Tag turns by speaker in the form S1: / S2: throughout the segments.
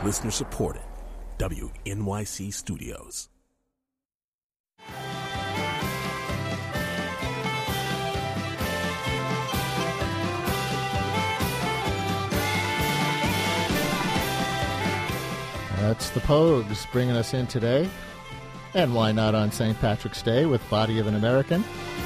S1: Listener supported. WNYC Studios.
S2: That's the Pogues bringing us in today. And why not on St. Patrick's Day with Body of an American?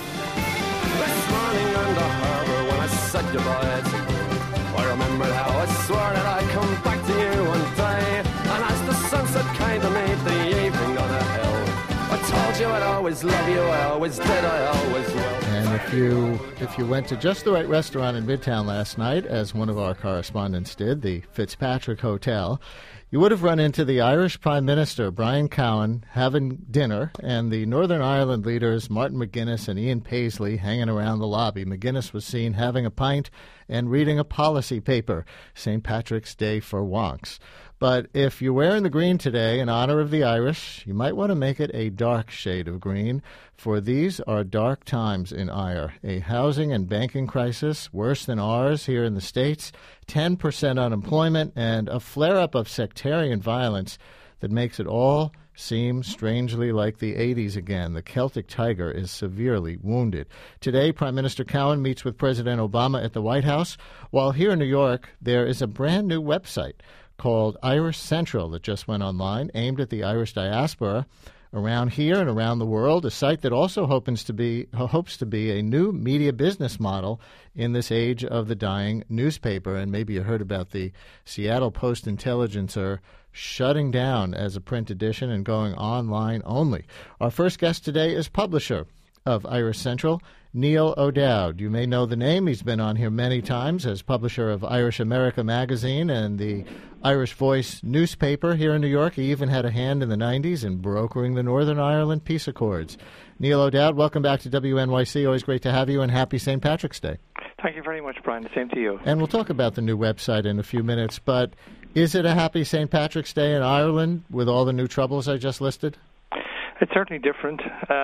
S3: This morning on the harbour when I said goodbye, I remembered how I swore that I'd come back to you one day. And as the sunset kind of made the evening on a hill, I told you I'd always love you, I always did, I always will.
S2: And if you went to just the right restaurant in Midtown last night, as one of our correspondents did, the Fitzpatrick Hotel, you would have run into the Irish Prime Minister, Brian Cowen, having dinner, and the Northern Ireland leaders, Martin McGuinness and Ian Paisley, hanging around the lobby. McGuinness was seen having a pint and reading a policy paper, St. Patrick's Day for Wonks. But if you're wearing the green today in honor of the Irish, you might want to make it a dark shade of green, for these are dark times in Ire. A housing and banking crisis worse than ours here in the States, 10% unemployment, and a flare-up of sectarian violence that makes it all seem strangely like the 80s again. The Celtic Tiger is severely wounded. Today, Prime Minister Cowen meets with President Obama at the White House, while here in New York, there is a brand new website called Irish Central that just went online, aimed at the Irish diaspora around here and around the world, a site that also hopes to be a new media business model in this age of the dying newspaper. And maybe you heard about the Seattle Post-Intelligencer shutting down as a print edition and going online only. Our first guest today is publisher of Irish Central, Neil O'Dowd. You may know the name. He's been on here many times as publisher of Irish America magazine and the Irish Voice newspaper here in New York. He even had a hand in the 90s in brokering the Northern Ireland peace accords. Neil O'Dowd, welcome back to WNYC. Always great to have you, and happy St. Patrick's Day.
S4: Thank you very much, Brian. The same to you.
S2: And we'll talk about the new website in a few minutes, but is it a happy St. Patrick's Day in Ireland with all the new troubles I just listed?
S4: It's certainly different.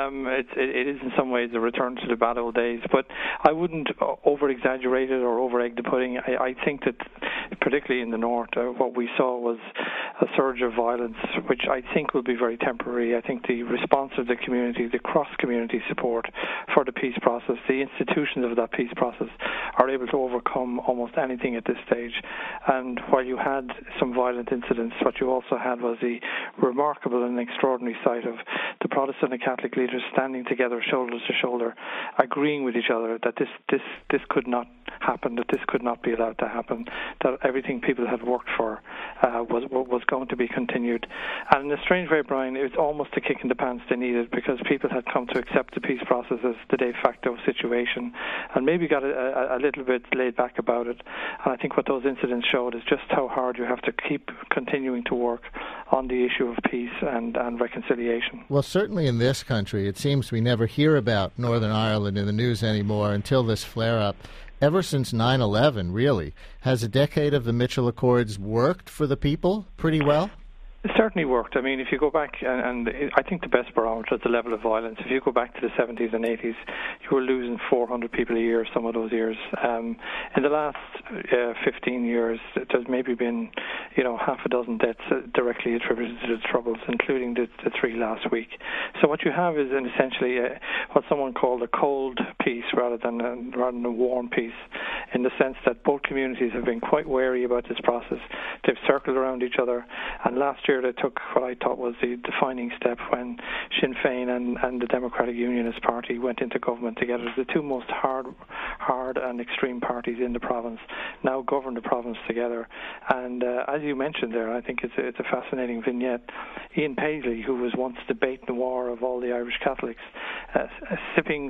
S4: It is in some ways a return to the bad old days, but I wouldn't over-exaggerate it or over-egg the pudding. I think that, particularly in the north, what we saw was a surge of violence, which I think will be very temporary. I think the response of the community, the cross-community support for the peace process, the institutions of that peace process are able to overcome almost anything at this stage. And while you had some violent incidents, what you also had was the remarkable and extraordinary sight of the Protestant and Catholic leaders standing together, shoulder to shoulder, agreeing with each other that this could not happen, that this could not be allowed to happen, that everything people had worked for was going to be continued. And in a strange way, Brian, it was almost a kick in the pants they needed, because people had come to accept the peace process as the de facto situation and maybe got a little bit laid back about it. And I think what those incidents showed is just how hard you have to keep continuing to work on the issue of peace and reconciliation.
S2: Well, certainly in this country, it seems we never hear about Northern Ireland in the news anymore until this flare-up. Ever since 9/11, really, has a decade of the Mitchell Accords worked for the people pretty well?
S4: It certainly worked. I mean, if you go back, and I think the best barometer is the level of violence. If you go back to the 70s and 80s, you were losing 400 people a year some of those years. In the last 15 years, there's maybe been, half a dozen deaths directly attributed to the troubles, including the three last week. So what you have is essentially what someone called a cold peace rather than a warm peace, in the sense that both communities have been quite wary about this process. They've circled around each other, and last year they took what I thought was the defining step when Sinn Féin and the Democratic Unionist Party went into government together. The two most hard and extreme parties in the province now govern the province together. And as you mentioned there, I think it's a fascinating vignette. Ian Paisley, who was once the bête noir of all the Irish Catholics, sipping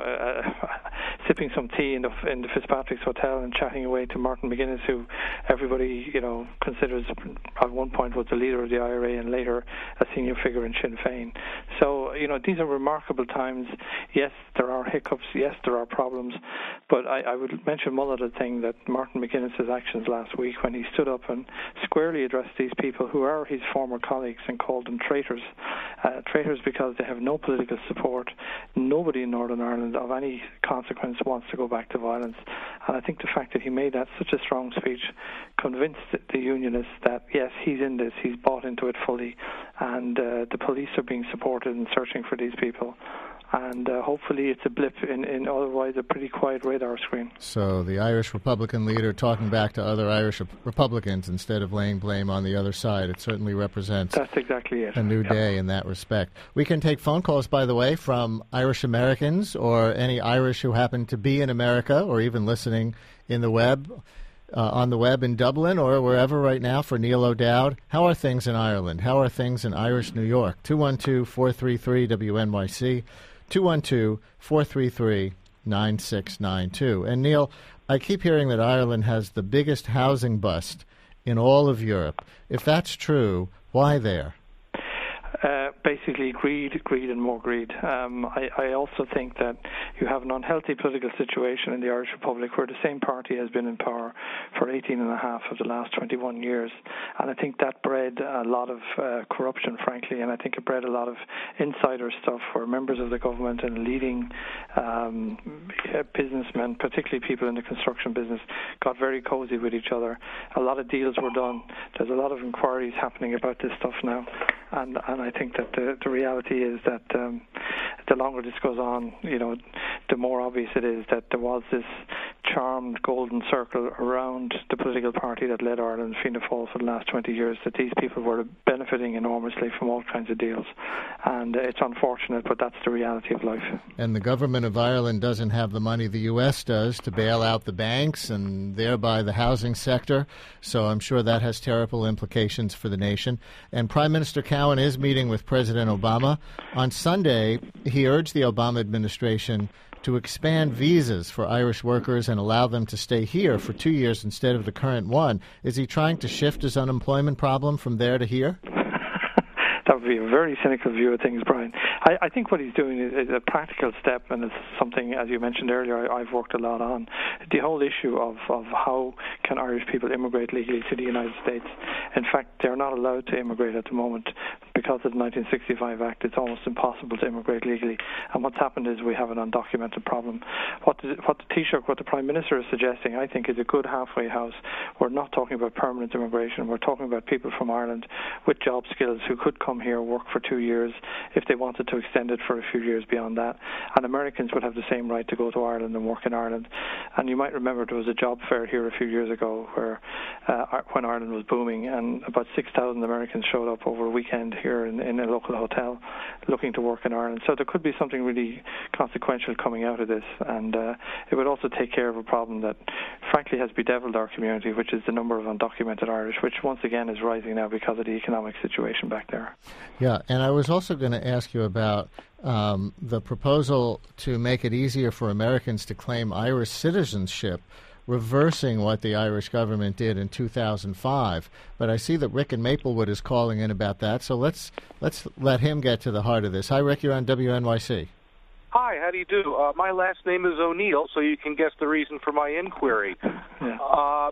S4: some tea in the Fitzpatrick's Hotel and chatting away to Martin McGuinness, who everybody considers at one point was the leader of the IRA and later a senior figure in Sinn Féin. So, these are remarkable times. Yes, there are hiccups. Yes, there are problems. But I would mention one other thing, that Martin McGuinness's actions last week when he stood up and squarely addressed these people who are his former colleagues and called them traitors. Traitors because they have no political support. Nobody in Northern Ireland of any consequence wants to go back to violence. And I think the fact that he made that such a strong speech convince the unionists that, yes, he's in this, he's bought into it fully, and the police are being supported in searching for these people. And hopefully it's a blip in otherwise a pretty quiet radar screen.
S2: So the Irish Republican leader talking back to other Irish Republicans instead of laying blame on the other side. It certainly represents
S4: That's exactly it.
S2: a new day in that respect. We can take phone calls, by the way, from Irish Americans or any Irish who happen to be in America or even listening in the web. On the web in Dublin or wherever right now for Neil O'Dowd. How are things in Ireland? How are things in Irish New York? 212-433-WNYC, 212-433-9692. And Neil, I keep hearing that Ireland has the biggest housing bust in all of Europe. If that's true, why there?
S4: Basically, greed, and more greed. I also think that you have an unhealthy political situation in the Irish Republic where the same party has been in power for 18 and a half of the last 21 years. And I think that bred a lot of corruption, frankly, and I think it bred a lot of insider stuff where members of the government and leading businessmen, particularly people in the construction business, got very cozy with each other. A lot of deals were done. There's a lot of inquiries happening about this stuff now. And I think that the reality is that the longer this goes on, the more obvious it is that there was this charmed golden circle around the political party that led Ireland Fianna Fáil for the last 20 years, that these people were benefiting enormously from all kinds of deals. And it's unfortunate, but that's the reality of life.
S2: And the government of Ireland doesn't have the money the U.S. does to bail out the banks and thereby the housing sector. So I'm sure that has terrible implications for the nation. And Prime Minister Cowen is meeting with President Obama. On Sunday, he urged the Obama administration to expand visas for Irish workers and allow them to stay here for 2 years instead of the current one. Is he trying to shift his unemployment problem from there to here?
S4: That would be a very cynical view of things, Brian. I think what he's doing is a practical step, and it's something, as you mentioned earlier, I've worked a lot on. The whole issue of how can Irish people immigrate legally to the United States. In fact, they're not allowed to immigrate at the moment because of the 1965 Act. It's almost impossible to immigrate legally. And what's happened is we have an undocumented problem. What the Prime Minister is suggesting, I think, is a good halfway house. We're not talking about permanent immigration. We're talking about people from Ireland with job skills who could come here, work for 2 years if they wanted to extend it for a few years beyond that. And Americans would have the same right to go to Ireland and work in Ireland. And you might remember there was a job fair here a few years ago where when Ireland was booming, and about 6,000 Americans showed up over a weekend here in a local hotel looking to work in Ireland. So there could be something really consequential coming out of this, and it would also take care of a problem that frankly has bedeviled our community, which is the number of undocumented Irish, which once again is rising now because of the economic situation back there.
S2: Yeah, and I was also going to ask you about the proposal to make it easier for Americans to claim Irish citizenship, reversing what the Irish government did in 2005. But I see that Rick in Maplewood is calling in about that, so let's let him get to the heart of this. Hi, Rick, you're on WNYC.
S5: Hi, how do you do? My last name is O'Neill, so you can guess the reason for my inquiry. Yeah.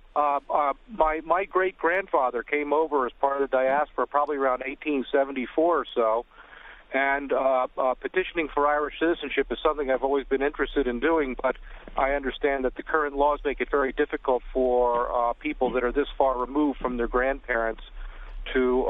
S5: My great-grandfather came over as part of the diaspora probably around 1874 or so, and petitioning for Irish citizenship is something I've always been interested in doing, but I understand that the current laws make it very difficult for people that are this far removed from their grandparents to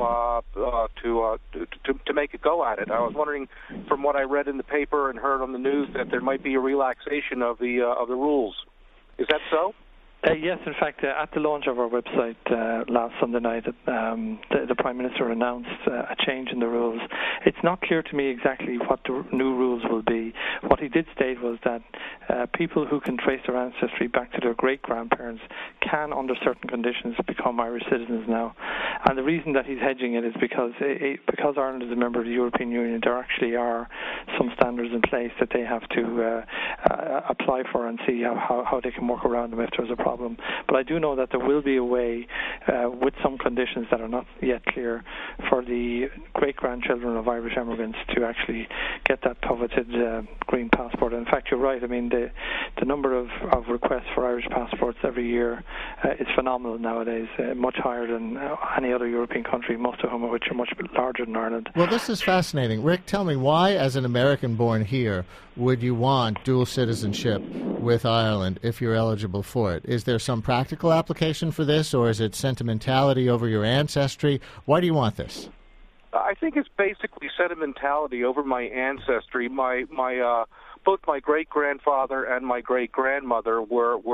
S5: make a go at it. I was wondering, from what I read in the paper and heard on the news, that there might be a relaxation of the rules. Is that so?
S4: Yes, in fact, at the launch of our website last Sunday night, the Prime Minister announced a change in the rules. It's not clear to me exactly what the new rules will be. What he did state was that people who can trace their ancestry back to their great-grandparents can, under certain conditions, become Irish citizens now. And the reason that he's hedging it is because Ireland is a member of the European Union, there actually are some standards in place that they have to apply for and see how they can work around them if there's a problem. But I do know that there will be a way, with some conditions that are not yet clear, for the great-grandchildren of Irish immigrants to actually get that coveted green passport. In fact, you're right. I mean, the number of requests for Irish passports every year is phenomenal nowadays, much higher than any other European country, most of whom which are much larger than Ireland.
S2: Well, this is fascinating. Rick, tell me, why, as an American born here, would you want dual citizenship with Ireland if you're eligible for it? Is there some practical application for this, or is it sentimentality over your ancestry? Why do you want this?
S5: I think it's basically sentimentality over my ancestry. Both my great-grandfather and my great-grandmother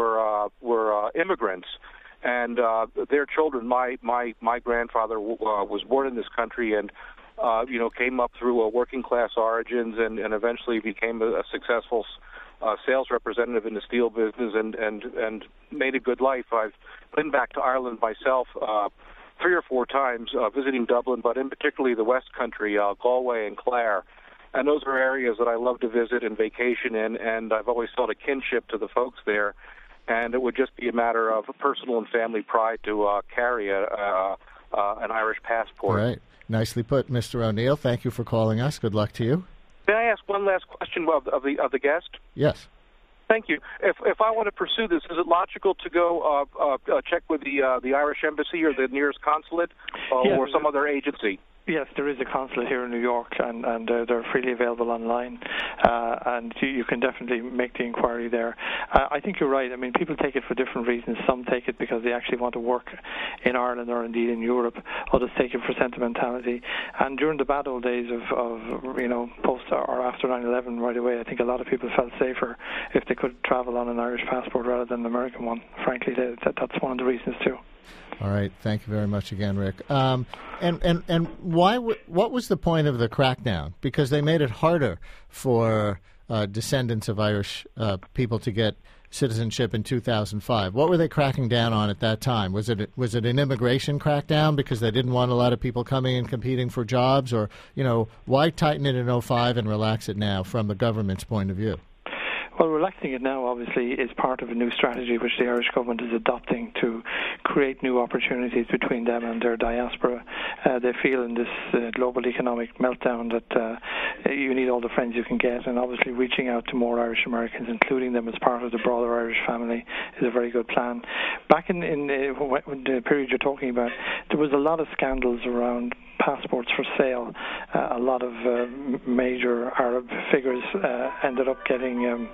S5: were immigrants, and their children. My grandfather was born in this country and came up through working-class origins and eventually became a successful sales representative in the steel business and made a good life. I've been back to Ireland myself 3 or 4 times, visiting Dublin, but in particularly the West Country, Galway and Clare. And those are areas that I love to visit and vacation in, and I've always felt a kinship to the folks there. And it would just be a matter of personal and family pride to carry an Irish passport.
S2: All right. Nicely put, Mr. O'Neill. Thank you for calling us. Good luck to you.
S5: May I ask one last question of the guest?
S2: Yes.
S5: Thank you. If I want to pursue this, is it logical to go check with the Irish Embassy or the nearest consulate or some other agency?
S4: Yes, there is a consulate here in New York, and they're freely available online, and you can definitely make the inquiry there. I think you're right. I mean, people take it for different reasons. Some take it because they actually want to work in Ireland or indeed in Europe. Others take it for sentimentality. And during the bad old days of post or after 9/11, right away, I think a lot of people felt safer if they could travel on an Irish passport rather than an American one. Frankly, that's one of the reasons too.
S2: All right. Thank you very much again, Rick. And why? What was the point of the crackdown? Because they made it harder for descendants of Irish people to get citizenship in 2005. What were they cracking down on at that time? Was it an immigration crackdown because they didn't want a lot of people coming and competing for jobs, or why tighten it in 2005 and relax it now from the government's point of view?
S4: Well, relaxing it now, obviously, is part of a new strategy which the Irish government is adopting to create new opportunities between them and their diaspora. They feel in this global economic meltdown that you need all the friends you can get, and obviously reaching out to more Irish Americans, including them as part of the broader Irish family, is a very good plan. Back in the period you're talking about, there was a lot of scandals around passports for sale. A lot of major Arab figures ended up getting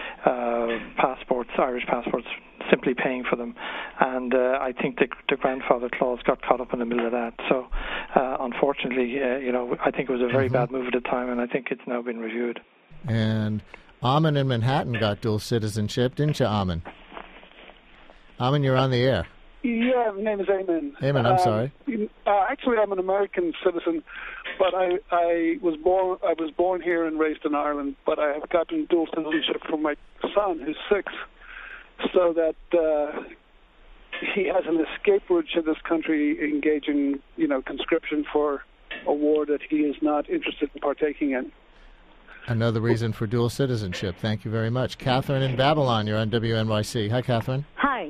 S4: Irish passports, simply paying for them. And I think the grandfather clause got caught up in the middle of that. So, unfortunately, I think it was a very bad move at the time, and I think it's now been reviewed.
S2: And Amin in Manhattan got dual citizenship, didn't you, Amin? Amin, you're on the air.
S6: Yeah, my name is Eamon.
S2: Eamon, I'm sorry.
S6: Actually, I'm an American citizen, but I was born here and raised in Ireland. But I have gotten dual citizenship for my son, who's 6, so that he has an escape route to this country, engaging, conscription for a war that he is not interested in partaking in.
S2: Another reason for dual citizenship. Thank you very much, Catherine in Babylon. You're on WNYC. Hi, Catherine.
S7: Hi.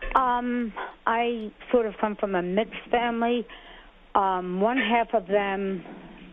S7: I sort of come from a mixed family. One half of them,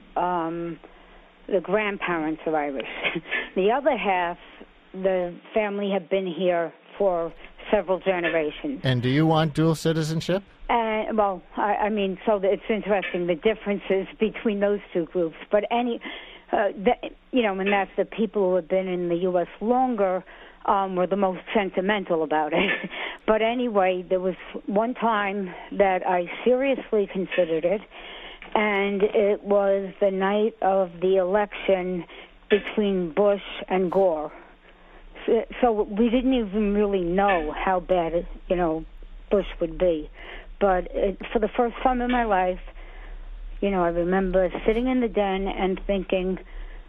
S7: the grandparents are Irish. The other half, the family have been here for several generations.
S2: And do you want dual citizenship?
S7: Well, I mean, so it's interesting, the differences between those two groups. But and that's the people who have been in the U.S. longer were the most sentimental about it. But anyway, there was one time that I seriously considered it, and it was the night of the election between Bush and Gore. So we didn't even really know how bad, Bush would be. But for the first time in my life, I remember sitting in the den and thinking,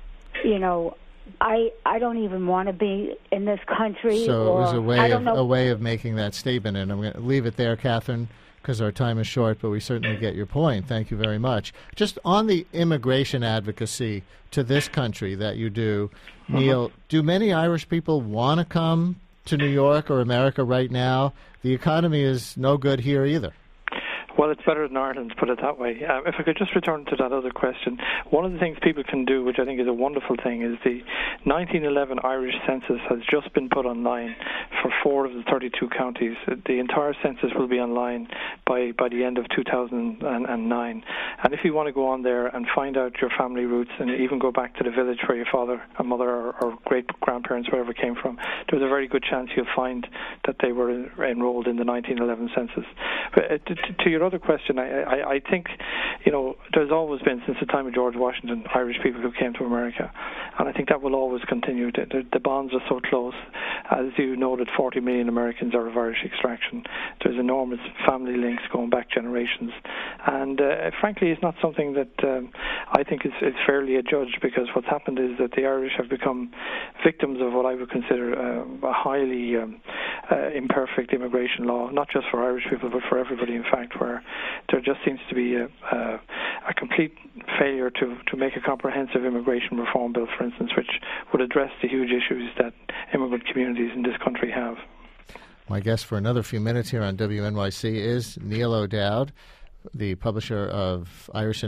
S7: I don't even want to be in this country.
S2: So it was a way of making that statement, and I'm going to leave it there, Catherine, because our time is short, but we certainly get your point. Thank you very much. Just on the immigration advocacy to this country that you do, Neil, do many Irish people want to come to New York or America right now? The economy is no good here either.
S4: Well, it's better than Ireland, put it that way. If I could just return to that other question, one of the things people can do, which I think is a wonderful thing, is the 1911 Irish census has just been put online for 4 of the 32 counties. The entire census will be online by the end of 2009. And if you want to go on there and find out your family roots and even go back to the village where your father and mother or great-grandparents, wherever came from, there's a very good chance you'll find that they were enrolled in the 1911 census. But to your other question, I think, there's always been, since the time of George Washington, Irish people who came to America. And I think that will always continue. The bonds are so close. As you noted, 40 million Americans are of Irish extraction. There's enormous family links going back generations. And frankly, it's not something that I think is fairly adjudged, because what's happened is that the Irish have become victims of what I would consider a highly imperfect immigration law, not just for Irish people, but for everybody, in fact, where there just seems to be a complete failure to make a comprehensive immigration reform bill, for instance, which would address the huge issues that immigrant communities in this country have.
S2: My guest for another few minutes here on WNYC is Neil O'Dowd, the publisher of Irish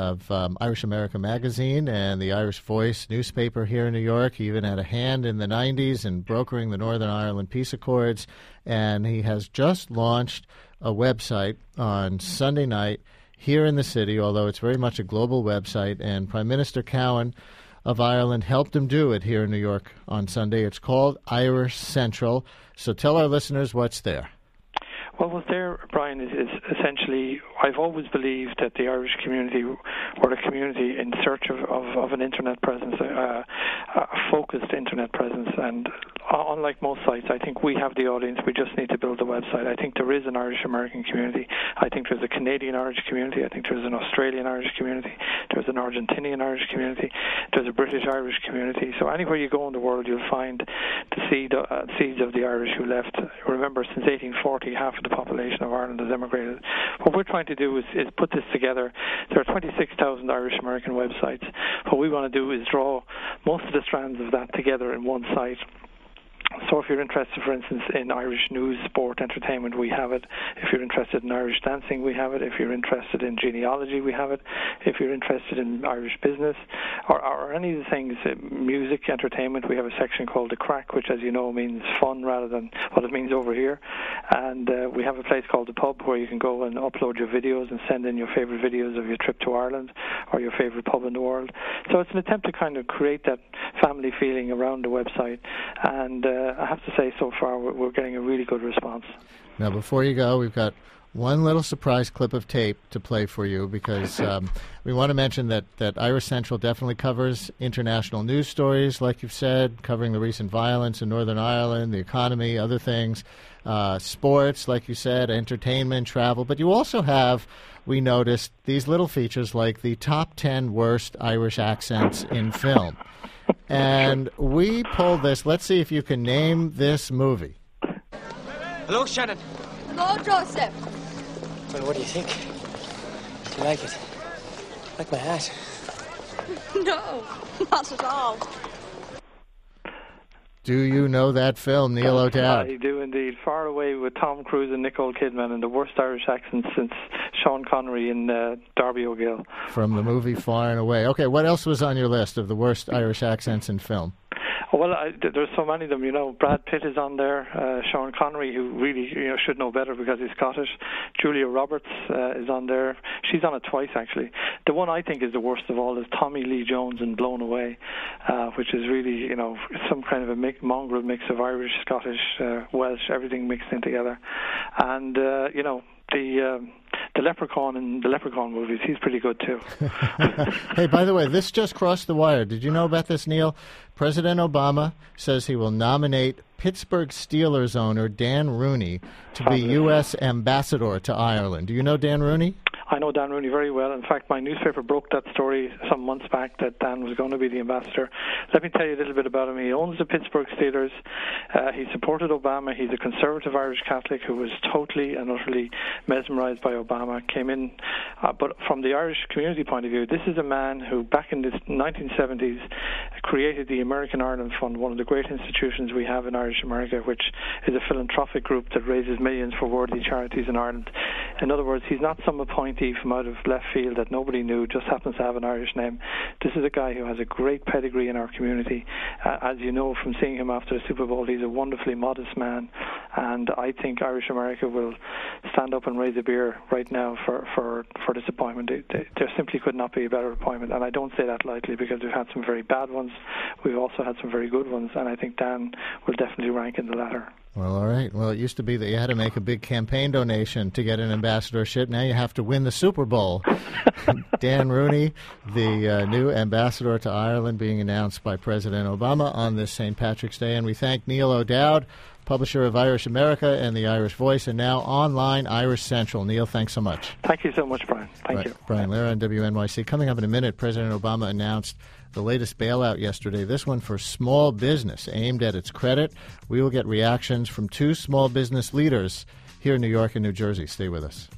S2: America Magazine and the Irish Voice newspaper here in New York. He even had a hand in the 90s in brokering the Northern Ireland Peace Accords, and he has just launched a website on Sunday night here in the city, although it's very much a global website, and Prime Minister Cowen of Ireland helped him do it here in New York on Sunday. It's called Irish Central. So tell our listeners what's there.
S4: Well, what's there, Brian, is essentially, I've always believed that the Irish community were a community in search of an internet presence, a focused internet presence. And unlike most sites, I think we have the audience. We just need to build the website. I think there is an Irish-American community. I think there's a Canadian-Irish community. I think there's an Australian-Irish community. There's an Argentinian-Irish community. There's a British-Irish community. So anywhere you go in the world, you'll find the seeds of the Irish who left. Remember, since 1840, half of the population of Ireland has emigrated. What we're trying to do is put this together. There are 26,000 Irish-American websites. What we want to do is draw most of the strands of that together in one site. So if you're interested, for instance, in Irish news, sport, entertainment, we have it. If you're interested in Irish dancing, we have it. If you're interested in genealogy, we have it. If you're interested in Irish business or any of the things, music, entertainment, we have a section called The Crack, which, as you know, means fun rather than what it means over here. And we have a place called The Pub where you can go and upload your videos and send in your favourite videos of your trip to Ireland or your favourite pub in the world. So it's an attempt to kind of create that family feeling around the website. And I have to say, so far, we're getting a really good response.
S2: Now, before you go, we've got one little surprise clip of tape to play for you, because we want to mention that Irish Central definitely covers international news stories, like you've said, covering the recent violence in Northern Ireland, the economy, other things, sports, like you said, entertainment, travel. But you also have, we noticed, these little features like the top 10 worst Irish accents in film. And we pulled this. Let's see if you can name this movie.
S8: Hello, Shannon.
S9: Hello, Joseph.
S8: Well, what do you think? Do you like it? Like my hat?
S9: No, not at all.
S2: Do you know that film, Neil O'Dowd?
S4: I do indeed. Far Away with Tom Cruise and Nicole Kidman, and the worst Irish accent since Sean Connery in Darby O'Gill.
S2: From the movie Far and Away. Okay, what else was on your list of the worst Irish accents in film?
S4: Well, there's so many of them. Brad Pitt is on there. Sean Connery, who really should know better because he's Scottish. Julia Roberts is on there. She's on it twice, actually. The one I think is the worst of all is Tommy Lee Jones in Blown Away, which is really, some kind of a mongrel mix of Irish, Scottish, Welsh, everything mixed in together. And, the Leprechaun in the Leprechaun movies, he's pretty good too.
S2: Hey, by the way, this just crossed the wire. Did you know about this, Neil? President Obama says he will nominate Pittsburgh Steelers owner Dan Rooney to be U.S. ambassador to Ireland. Do you know Dan Rooney?
S4: I know Dan Rooney very well. In fact, my newspaper broke that story some months back that Dan was going to be the ambassador. Let me tell you a little bit about him. He owns the Pittsburgh Steelers. He supported Obama. He's a conservative Irish Catholic who was totally and utterly mesmerized by Obama, came in. But from the Irish community point of view, this is a man who, back in the 1970s, created the American Ireland Fund, one of the great institutions we have in Irish America, which is a philanthropic group that raises millions for worthy charities in Ireland. In other words, he's not some appointee from out of left field that nobody knew, just happens to have an Irish name. This is a guy who has a great pedigree in our community. As you know from seeing him after the Super Bowl, he's a wonderfully modest man, and I think Irish America will stand up and raise a beer right now for this appointment. There simply could not be a better appointment, and I don't say that lightly because we've had some very bad ones. We've also had some very good ones, and I think Dan will definitely rank in the latter.
S2: Well, all right. Well, it used to be that you had to make a big campaign donation to get an ambassadorship. Now you have to win the Super Bowl. Dan Rooney, the new ambassador to Ireland, being announced by President Obama on this St. Patrick's Day. And we thank Neil O'Dowd, publisher of Irish America and the Irish Voice, and now online Irish Central. Neil, thanks so much.
S4: Thank you so much, Brian. Thank you.
S2: Brian Lara on WNYC. Coming up in a minute, President Obama announced the latest bailout yesterday, this one for small business, aimed at its credit. We will get reactions from two small business leaders here in New York and New Jersey. Stay with us.